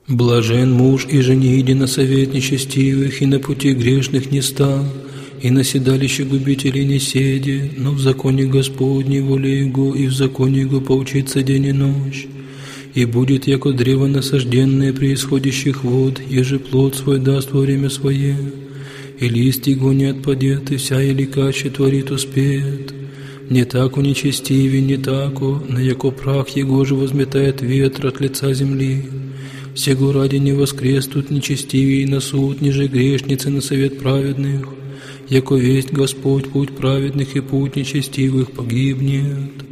Блажен муж и жениди на совет нечестивых, и на пути грешных не стал, и на седалище губителей не седи, но в законе Господней воле Его, и в законе Его поучится день и ночь. И будет, яко древо насажденное при исходящих вод, еже плод свой даст во время свое, и лист его не отпадет, и вся еликаче творит успеет. Не тако нечестивее, не тако, на яко прах его же возметает ветер от лица земли. Сего ради не воскреснут нечестивее на суд, ниже грешницы на совет праведных, яко весть Господь путь праведных и путь нечестивых погибнет.